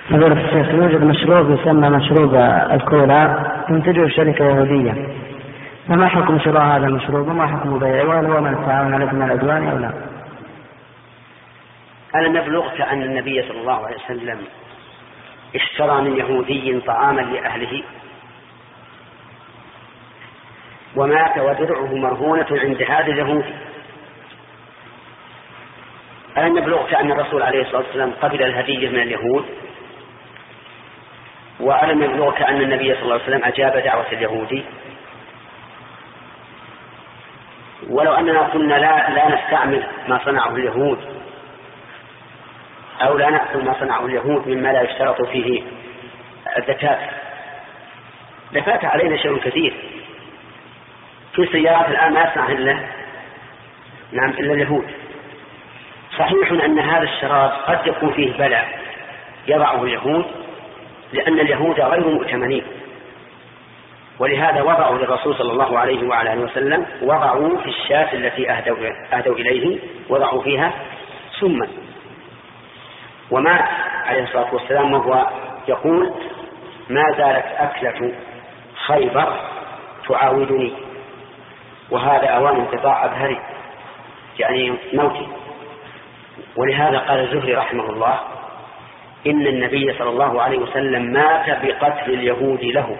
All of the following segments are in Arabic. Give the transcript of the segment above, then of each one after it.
فضيلة الشيخ، يوجد مشروب يسمى مشروب الكولا تنتجه شركة يهودية، فما حكم شراء هذا المشروب وما حكم بيعه، وهل هو من التعاون عليه من العدوان أو لا؟ ألم يبلغك أن النبي صلى الله عليه وسلم اشترى من يهودي طعاما لأهله ومات ودرعه مرهونة عند هذا اليهودي؟ ألم يبلغك أن الرسول عليه الصلاة والسلام قبل الهدية من اليهود؟ وألم يبلغك أن النبي صلى الله عليه وسلم أجاب دعوة اليهودي؟ ولو أننا قلنا لا نستعمل ما صنعه اليهود أو لا نأكل ما صنعه اليهود مما لا يشترط فيه الزكاة لفات علينا شيء كثير. في سيارات الآن ما يصنع إلا اليهود. صحيح أن هذا الشراب قد يكون فيه بلاء يضعه اليهود، لأن اليهود غير مؤتمنين، ولهذا وضعوا للرسول صلى الله عليه وعلى آله وسلم، وضعوا في الشاة التي أهدوا إليه وضعوا فيها سما، ومات عليه الصلاة والسلام وهو يقول: ما زالت أكلة خيبر تعاودني وهذا أوان انقطاع أبهري، يعني موتي. ولهذا قال الزهري رحمه الله: إن النبي صلى الله عليه وسلم مات بقتل اليهود له،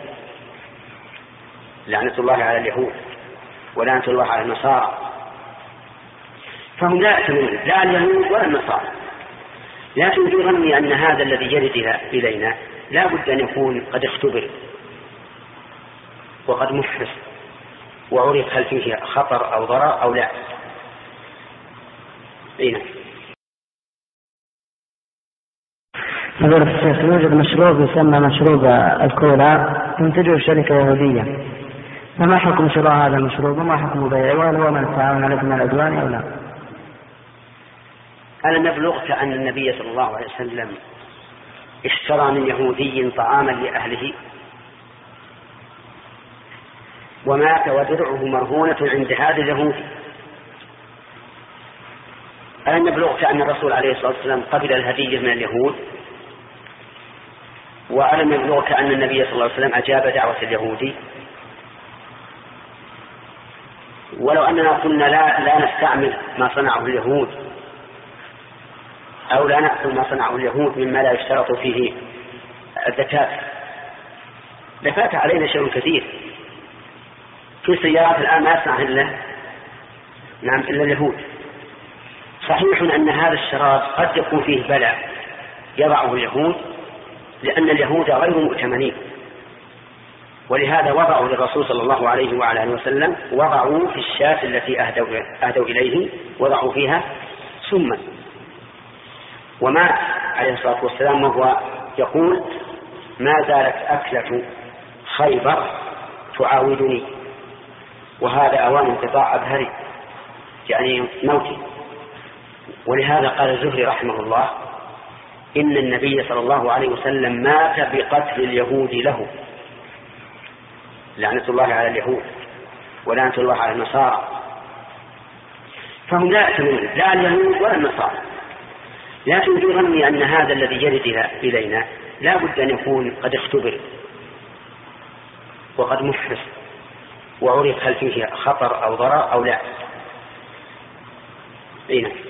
لعنة الله على اليهود ولعنة الله على النصارى. فهم لا يأتمون لا اليهود ولا النصارى. لكن يظن أن هذا الذي يرد إلينا لا بد أن يكون قد اختبر وقد محرص وعرف هل فيه خطر أو ضرر أو لا. فضيلة الشيخ، يوجد مشروب يسمى مشروب الكولا تنتجه شركة يهودية، فما حكم شراء هذا المشروب وما حكم بيعه، وهل هو من التعاون عليه من العدوان أو لا؟ ألم يبلغك أن النبي صلى الله عليه وسلم اشترى من يهودي طعاما لأهله ومات ودرعه مرهونة عند هذا اليهودي؟ ألم يبلغك أن الرسول عليه الصلاة والسلام قبل الهدية من اليهود؟ وألم يبلغك أن النبي صلى الله عليه وسلم أجاب دعوة اليهودي؟ ولو أننا قلنا لا نستعمل ما صنعه اليهود أو لا نأكل ما صنعه اليهود مما لا يشترط فيه الزكاة لفات علينا شيء كثير. في سيارات الآن ما يصنع إلا اليهود. صحيح أن هذا الشراب قد يكون فيه بلاء يضعه اليهود، لأن اليهود غير مؤتمنين، ولهذا وضعوا للرسول صلى الله عليه وعلى آله وسلم، وضعوا في الشاة التي أهدوا إليه وضعوا فيها سما، ومات عليه الصلاة والسلام وهو يقول: ما زالت أكلة خيبر تعاودني وهذا أوان انقطاع أبهري، يعني موتي. ولهذا قال الزهري رحمه الله: إن النبي صلى الله عليه وسلم مات بقتل اليهود له، لعنة الله على اليهود ولعنة الله على النصارى. فهم لا يأتمون لا اليهود ولا النصارى. لكن يظن أن هذا الذي يرد إلينا لا بد أن يكون قد اختبر وقد محرص وعرف هل فيه خطر أو ضرر أو لا.